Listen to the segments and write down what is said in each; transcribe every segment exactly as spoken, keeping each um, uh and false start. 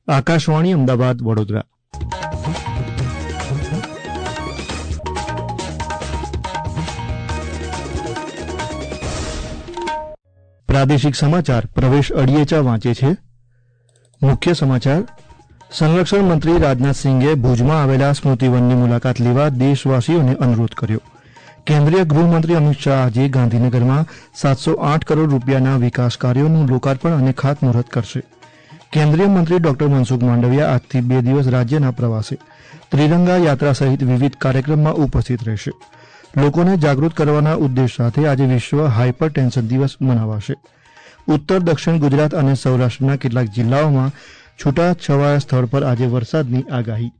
આકાશવાણી અમદાવાદ વડોદરા. પ્રાદેશિક સમાચાર પ્રવેશ અડિયેચા વાંચે છે. મુખ્ય સમાચાર. સંરક્ષણ મંત્રી રાજનાથસિંહે ભુજમાં આવેલા સ્મૃતિવનની મુલાકાત લેવા દેશવાસીઓને અનુરોધ કર્યો. કેન્દ્રીય ગૃહમંત્રી અમિત શાહ આજે ગાંધીનગરમાં સાતસો આઠ કરોડ રૂપિયાના વિકાસ કાર્યોનું લોકાર્પણ અને ખાતમુહૂર્ત કરશે. કેન્દ્રીય મંત્રી ડોક્ટર મનસુખ માંડવિયા આજથી બે દિવસ રાજ્યના પ્રવાસે ત્રિરંગા યાત્રા સહિત વિવિધ કાર્યક્રમમાં ઉપસ્થિત રહેશે. લોકોને જાગૃત કરવાના ઉદ્દેશ સાથે આજે વિશ્વ હાઇપર ટેન્શન દિવસ મનાવાશે. ઉત્તર દક્ષિણ ગુજરાત અને સૌરાષ્ટ્રના કેટલાક જિલ્લાઓમાં છૂટાછવાયા સ્થળ પર આજે વરસાદની આગાહી.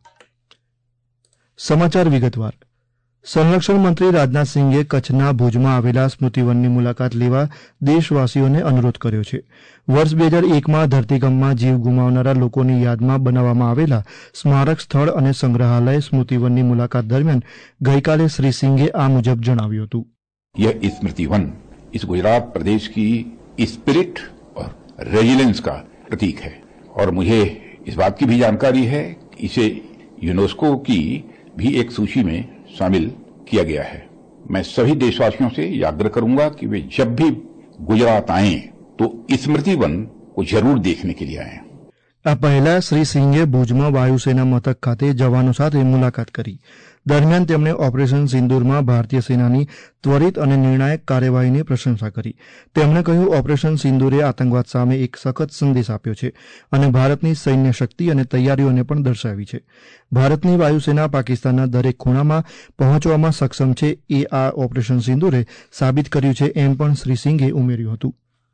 સમાચાર વિગતવાર. સંરક્ષણ મંત્રી રાજનાથસિંહે કચ્છના ભુજમાં આવેલા સ્મૃતિવનની મુલાકાત લેવા દેશવાસીઓને અનુરોધ કર્યો છે. વર્ષ બે હજાર એકમાં ધરતીકંપમાં જીવ ગુમાવનારા લોકોની યાદમાં બનાવવામાં આવેલા સ્મારક સ્થળ અને સંગ્રહાલય સ્મૃતિવનની મુલાકાત દરમિયાન ગઈકાલે શ્રી સિંઘે આ મુજબ જણાવ્યું હતું. यह स्मृति वन इस गुजरात प्रदेश की स्पिरिट और रेजिलेंस का प्रतीक है और मुझे इस बात की भी जानकारी है कि इसे यूनेस्को की भी एक सूची में शामिल किया गया है. मैं सभी देशवासियों से ये आग्रह करूंगा कि वे जब भी गुजरात आए तो स्मृति वन को जरूर देखने के लिए आए. આ પહેલા શ્રી સિંઘે ભુજમાં વાયુસેના મથક ખાતે જવાનો સાથે મુલાકાત કરી. દરમિયાન તેમણે ઓપરેશન સિંદૂરમાં ભારતીય સેનાની ત્વરિત અને નિર્ણાયક કાર્યવાહીની પ્રશંસા કરી. તેમણે કહ્યું, ઓપરેશન સિંદૂરે આતંકવાદ સામે એક સખત સંદેશ આપ્યો છે અને ભારતની સૈન્ય શક્તિ અને તૈયારીઓને પણ દર્શાવી છે. ભારતની વાયુસેના પાકિસ્તાનના દરેક ખૂણામાં પહોંચવામાં સક્ષમ છે એ આ ઓપરેશન સિંદૂરે સાબિત કર્યું છે, એમ પણ શ્રી સિંઘે ઉમેર્યું હતું.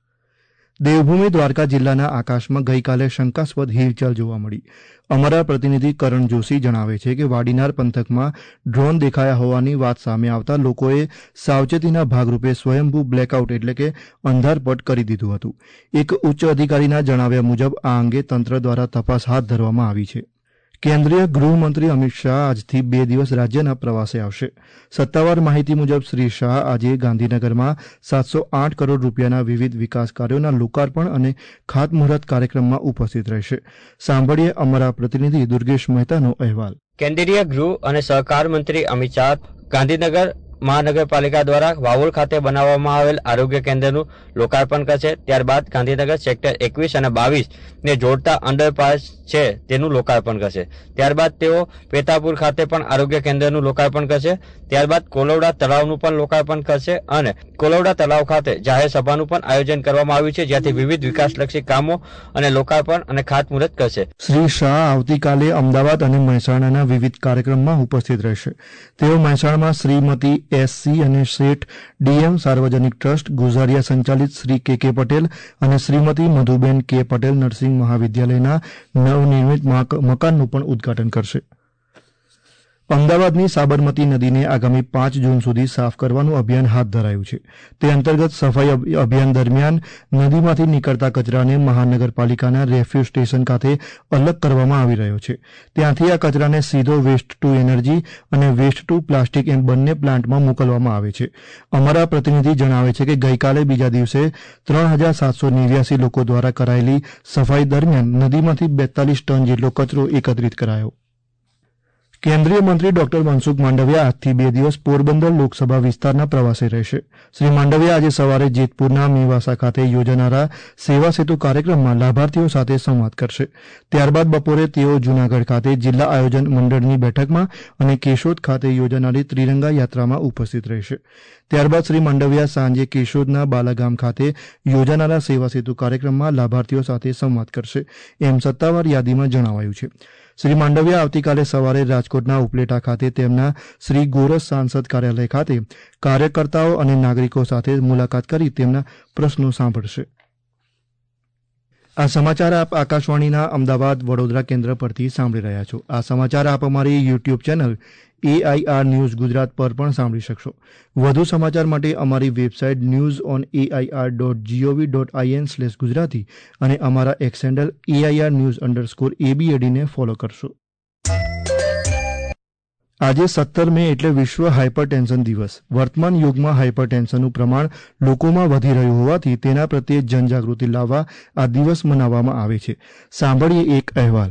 દેવભૂમિ દ્વારકા જિલ્લાના આકાશમાં ગઈકાલે શંકાસ્પદ હિલચાલ જોવા મળી. અમારા પ્રતિનિધિ કરણ જોશી જણાવે છે કે વાડીનાર પંથકમાં ડ્રોન દેખાયા હોવાની વાત સામે આવતા લોકોએ સાવચેતીના ભાગરૂપે સ્વયંભૂ બ્લેકઆઉટ એટલે કે અંધારપટ કરી દીધું હતું. એક ઉચ્ચ અધિકારીના જણાવ્યા મુજબ આ અંગે તંત્ર દ્વારા તપાસ હાથ ધરવામાં આવી છે. કેન્દ્રીય ગૃહમંત્રી અમિત શાહ આજથી બે દિવસ રાજ્યના પ્રવાસે આવશે. સત્તાવાર માહિતી મુજબ શ્રી શાહ આજે ગાંધીનગરમાં સાતસો આઠ કરોડ રૂપિયાના વિવિધ વિકાસ કાર્યોના લોકાર્પણ અને ખાતમુહૂર્ત કાર્યક્રમમાં ઉપસ્થિત રહેશે. સાંભળીએ અમારા પ્રતિનિધિ દુર્ગેશ મહેતાનો અહેવાલ. કેન્દ્રીય ગૃહ અને સહકાર મંત્રી અમિત શાહ ગાંધીનગર મહાનગરપાલિકા દ્વારા વાવોલ ખાતે બનાવવામાં આવેલ આરોગ્ય કેન્દ્રનું લોકાર્પણ કરશે. ત્યારબાદ ગાંધીનગર સેક્ટર એકવીસ અને બાવીસ ને જોડતા અંડરપાસ છે તેનું લોકાર્પણ કરશે. ત્યારબાદ તેઓ પેતાપુર ખાતે પણ આરોગ્ય કેન્દ્રનું લોકાર્પણ કરશે. ત્યારબાદ કોલવડા તળાવનું પણ લોકાર્પણ કરશે અને કોલવડા તળાવ ખાતે જાહેર સભાનું પણ આયોજન કરવામાં આવ્યું છે, જ્યાંથી વિવિધ વિકાસલક્ષી કામો અને લોકાર્પણ અને ખાતમુહૂર્ત કરશે. શ્રી શાહ આવતીકાલે અમદાવાદ અને મહેસાણાના વિવિધ કાર્યક્રમમાં ઉપસ્થિત રહેશે. તેઓ મહેસાણામાં શ્રીમતી એસસી અને શેઠ ડીએમ સાર્વજનિક ટ્રસ્ટ ગુજારિયા સંચાલિત શ્રી કે કે પટેલ અને શ્રીમતી મધુબેન કે પટેલ નર્સિંગ મહાવિદ્યાલયના નવનિર્મિત મકાનનું પણ ઉદઘાટન કરશે. અમદાવાદની સાબરમતી નદીને આગામી પાંચ જૂન સુધી સાફ કરવાનું અભિયાન હાથ ધરાયું છે. તે અંતર્ગત સફાઈ અભિયાન દરમિયાન નદીમાંથી નીકળતા કચરાને મહાનગરપાલિકાના રેફ્યુ સ્ટેશન ખાતે અલગ કરવામાં આવી રહ્યો છે. ત્યાંથી આ કચરાને સીધો વેસ્ટ ટુ એનર્જી અને વેસ્ટ ટુ પ્લાસ્ટિક એમ બંને પ્લાન્ટમાં મોકલવામાં આવે છે. અમારા પ્રતિનિધિ જણાવે છે કે ગઈકાલે બીજા દિવસે ત્રણ હજાર સાતસો નેવ્યાસી લોકો દ્વારા કરાયેલી સફાઈ દરમિયાન નદીમાંથી બેતાલીસ ટન જેટલો કચરો એકત્રિત કરાયો. કેન્દ્રીય મંત્રી ડોક્ટર મનસુખ માંડવિયા આજથી બે દિવસ પોરબંદર લોકસભા વિસ્તારના પ્રવાસે રહેશે. શ્રી માંડવિયા આજે સવારે જેતપુરના મેવાસા ખાતે યોજાનારા સેવા સેતુ કાર્યક્રમમાં લાભાર્થીઓ સાથે સંવાદ કરશે. ત્યારબાદ બપોરે તેઓ જૂનાગઢ ખાતે જિલ્લા આયોજન મંડળની બેઠકમાં અને કેશોદ ખાતે યોજાનારી ત્રિરંગા યાત્રામાં ઉપસ્થિત રહેશે. ત્યારબાદ શ્રી માંડવિયા સાંજે કેશોદના બાલાગામ ખાતે યોજાનારા સેવા સેતુ કાર્યક્રમમાં લાભાર્થીઓ સાથે સંવાદ કરશે, એમ સત્તાવાર યાદીમાં જણાવાયું છે. શ્રી માંડવિયા આવતીકાલે સવારે રાજકોટના ઉપલેટા ખાતે તેમના શ્રી ગોરસ સાંસદ કાર્યાલય ખાતે કાર્યકર્તાઓ અને નાગરિકો સાથે મુલાકાત કરી તેમના પ્રશ્નો સાંભળશે. આ સમાચાર આપ આકાશવાણીના અમદાવાદ વડોદરા કેન્દ્ર પરથી સાંભળી રહ્યા છો. આ સમાચાર આપ અમારી YouTube channel AIR news Gujarat પર પણ સાંભળી શકશો. વધુ સમાચાર માટે અમારી website news on AIR dot G O V dot I N slash Gujarati અને અમારા X handle AIR news underscore એબીએડીને ફોલો કરશો. આજે સત્તર મે એટલે વિશ્વ હાઇપરટેન્શન દિવસ. વર્તમાન યુગમાં હાઇપરટેન્શનનું પ્રમાણ લોકોમાં વધી રહ્યું હોવાથી તેના પ્રત્યે જનજાગૃતિ લાવવા આ દિવસ મનાવવામાં આવે છે. સાંભળીએ એક અહેવાલ.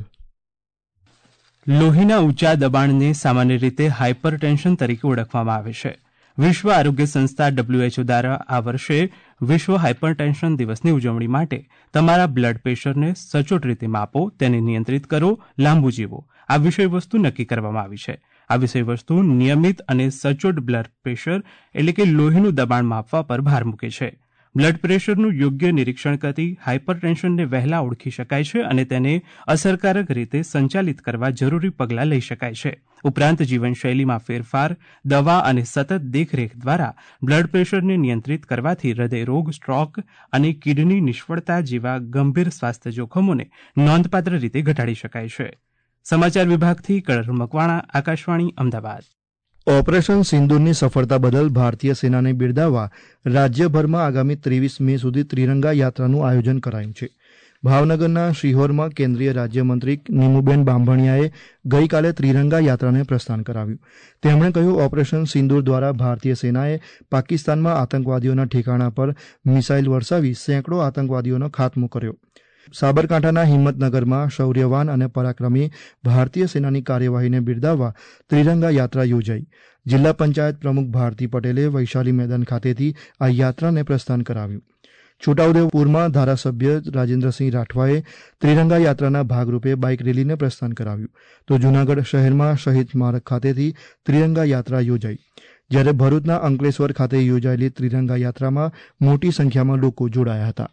લોહીના ઊંચા દબાણને સામાન્ય રીતે હાઇપરટેન્શન તરીકે ઓળખવામાં આવે છે. વિશ્વ આરોગ્ય સંસ્થા ડબલ્યુએચઓ દ્વારા આ વર્ષે વિશ્વ હાઇપરટેન્શન દિવસની ઉજવણી માટે તમારા બ્લડ પ્રેશરને સચોટ રીતે માપો, તેને નિયંત્રિત કરો, લાંબુ જીવો આ વિષયવસ્તુ નક્કી કરવામાં આવી છે. આ વિષયવસ્તુ નિયમિત અને સચોટ બ્લડ પ્રેશર એટલે કે લોહીનું દબાણ માપવા પર ભાર મૂકે છે. બ્લડ પ્રેશરનું યોગ્ય નિરીક્ષણ કરતી હાઇપરટેન્શનને વહેલા ઓળખી શકાય છે અને તેને અસરકારક રીતે સંચાલિત કરવા જરૂરી પગલાં લઈ શકાય છે. ઉપરાંત જીવનશૈલીમાં ફેરફાર, દવા અને સતત દેખરેખ દ્વારા બ્લડ પ્રેશરને નિયંત્રિત કરવાથી હૃદયરોગ, સ્ટ્રોક અને કિડની નિષ્ફળતા જેવા ગંભીર સ્વાસ્થ્ય જોખમોને નોંધપાત્ર રીતે ઘટાડી શકાય છે. સમાચાર વિભાગથી કળર મકવાણા, આકાશવાણી, અમદાવાદ. ઓપરેશન સિંદૂરની સફળતા બદલ ભારતીય સેનાને બિરદાવવા રાજ્યભરમાં આગામી ત્રેવીસ મે સુધી ત્રિરંગા યાત્રાનું આયોજન કરાયું છે. ભાવનગરના શિહોરમાં કેન્દ્રીય રાજ્યમંત્રી નીમુબેન બાંભણિયાએ ગઈકાલે ત્રિરંગા યાત્રાને પ્રસ્થાન કરાવ્યું. તેમણે કહ્યું, ઓપરેશન સિંદૂર દ્વારા ભારતીય સેનાએ પાકિસ્તાનમાં આતંકવાદીઓના ઠેકાણા પર મિસાઇલ વરસાવી સેંકડો આતંકવાદીઓનો ખાત્મો કર્યો. સાબરકાંઠાના હિંમતનગરમાં શૌર્યવાન અને પરાક્રમી ભારતીય સેનાની કાર્યવાહીને બિરદાવવા ત્રિરંગા યાત્રા યોજાઈ. જિલ્લા પંચાયત પ્રમુખ ભારતી પટેલે વૈશાલી મેદાન ખાતેથી આ યાત્રાને પ્રસ્થાન કરાવ્યું. છોટાઉદેપુરમાં ધારાસભ્ય રાજેન્દ્રસિંહ રાઠવાએ ત્રિરંગા યાત્રાના ભાગરૂપે બાઇક રેલીને પ્રસ્થાન કરાવ્યું. તો જૂનાગઢ શહેરમાં શહીદ સ્મારક ખાતેથી ત્રિરંગા યાત્રા યોજાઈ. જ્યારે ભરૂચના અંકલેશ્વર ખાતે યોજાયેલી ત્રિરંગા યાત્રામાં મોટી સંખ્યામાં લોકો જોડાયા હતા.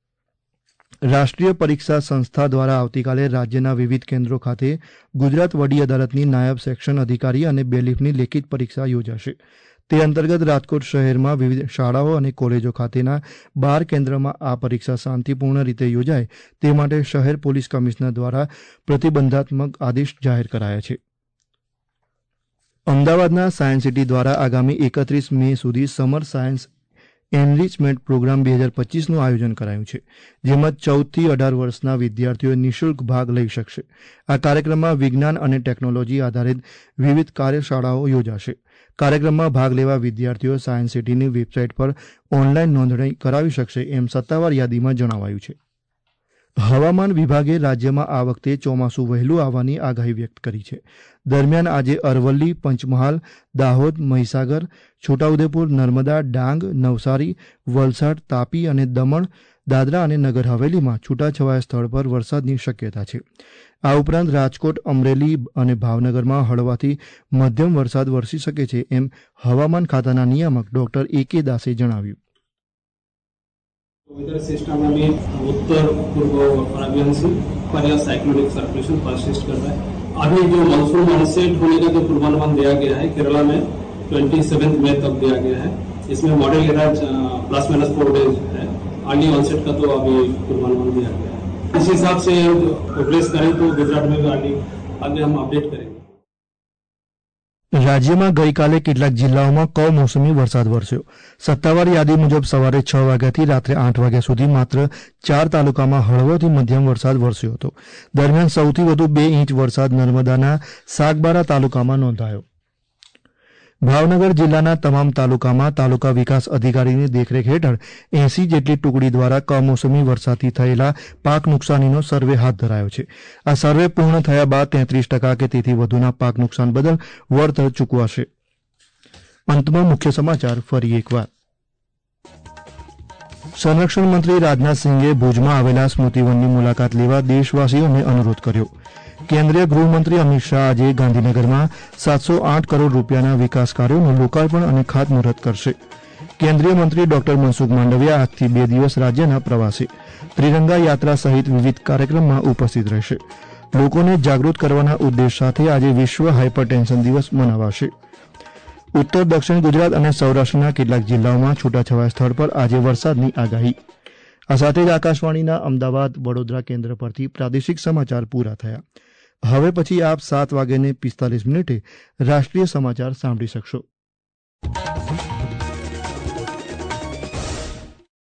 રાષ્ટ્રીય પરીક્ષા સંસ્થા દ્વારા આવતીકાલે રાજ્યના વિવિધ કેન્દ્રો ખાતે ગુજરાત વડી અદાલતની નાયબ સેક્શન અધિકારી અને બેલીફની લેખિત પરીક્ષા યોજાશે. તે અંતર્ગત રાજકોટ શહેરમાં વિવિધ શાળાઓ અને કોલેજો ખાતેના બાર કેન્દ્રમાં આ પરીક્ષા શાંતિપૂર્ણ રીતે યોજાય તે માટે શહેર પોલીસ કમિશનર દ્વારા પ્રતિબંધાત્મક આદેશ જાહેર કરાયા છે. અમદાવાદના સાયન્સ સિટી દ્વારા આગામી એકત્રીસ મે સુધી સમર સાયન્સ એનરિચમેન્ટ પ્રોગ્રામ બે હજાર પચીસનું આયોજન કરાયું છે, જેમાં ચૌદથી અઢાર વર્ષના વિદ્યાર્થીઓ નિઃશુલ્ક ભાગ લઈ શકશે. આ કાર્યક્રમમાં વિજ્ઞાન અને ટેકનોલોજી આધારિત વિવિધ કાર્યશાળાઓ યોજાશે. કાર્યક્રમમાં ભાગ લેવા વિદ્યાર્થીઓ સાયન્સ સિટીની વેબસાઇટ પર ઓનલાઈન નોંધણી કરાવી શકશે, એમ સત્તાવાર યાદીમાં જણાવાયું છે. હવામાન વિભાગે રાજ્યમાં આ વખતે ચોમાસું વહેલું આવવાની આગાહી વ્યક્ત કરી છે. દરમિયાન આજે અરવલ્લી, પંચમહાલ, દાહોદ, મહીસાગર, છોટાઉદેપુર, નર્મદા, ડાંગ, નવસારી, વલસાડ, તાપી અને દમણ, દાદરા અને નગર હવેલીમાં છૂટાછવાયા સ્થળ પર વરસાદની શક્યતા છે. આ ઉપરાંત રાજકોટ, અમરેલી અને ભાવનગરમાં હળવાથી મધ્યમ વરસાદ વરસી શકે છે, એમ હવામાન ખાતાના નિયામક ડોક્ટર એ કે દાસે જણાવ્યું. वेदर सिस्टम में उत्तर पूर्व अरबियन से पर यह साइक्लोनिक सर्कुलेशन परसिस्ट कर रहा है. अभी जो मानसून ऑनसेट होने का जो पूर्वानुमान दिया गया है केरला में सत्ताईस मई तक दिया गया है. इसमें model era plus minus four days है. अर्ली ऑनसेट का तो अभी पूर्वानुमान दिया गया है. इस हिसाब से प्रोग्रेस करें तो गुजरात में भी आगे आगे हम अपडेट करेंगे. રાજ્યમાં ગઈકાલે કેટલાક જિલ્લાઓમાં કમોસમી વરસાદ વરસ્યો. સત્તાવાર યાદી મુજબ સવારે છ વાગ્યાથી રાત્રે આઠ વાગ્યા સુધી માત્ર ચાર તાલુકામાં હળવોથી મધ્યમ વરસાદ વરસ્યો હતો. દરમિયાન સૌથી વધુ બે ઇંચ વરસાદ નર્મદાના સાગબારા તાલુકામાં નોંધાયો. ભાવનગર જિલ્લાના તમામ તાલુકામાં તાલુકા વિકાસ અધિકારીની દેખરેખ હેઠળ એસી જેટલી ટુકડી દ્વારા કમોસમી વરસાદથી થયેલા પાક નુકસાનીનો સર્વે હાથ ધરાયો છે. આ સર્વે પૂર્ણ થયા બાદ તેત્રીસ ટકા કે તેથી વધુના પાક નુકસાન બદલ વળતર ચૂકવાશે. અંતમાં મુખ્ય સમાચાર ફરી એકવાર. સંરક્ષણ મંત્રી રાજનાથસિંહે ભુજમાં આવેલા સ્મૃતિવનની મુલાકાત લેવા દેશવાસીઓને અનુરોધ કર્યો. કેન્દ્રીય ગૃહમંત્રી અમિત શાહ આજે ગાંધીનગરમાં સાતસો આઠ કરોડ રૂપિયાના વિકાસ કાર્યોનું લોકાર્પણ અને ખાતમુહૂર્ત કરશે. કેન્દ્રીય મંત્રી ડોક્ટર મનસુખ માંડવિયા આજથી બે દિવસ રાજ્યના પ્રવાસે ત્રિરંગા યાત્રા સહિત વિવિધ કાર્યક્રમમાં ઉપસ્થિત રહેશે. લોકોને જાગૃત કરવાના ઉદ્દેશ સાથે આજે વિશ્વ હાઇપરટેન્શન દિવસ મનાવાશે. ઉત્તર દક્ષિણ ગુજરાત અને સૌરાષ્ટ્રના કેટલાક જિલ્લાઓમાં છૂટાછવાયા સ્થળ પર આજે વરસાદની આગાહી. આ સાથે જ આકાશવાણીના અમદાવાદ, વડોદરા કેન્દ્ર પરથી પ્રાદેશિક સમાચાર પૂરા થયા. હવે પછી આપ સાત વાગ્યાને પિસ્તાલીસ મિનિટે રાષ્ટ્રીય સમાચાર સાંભળી શકશો.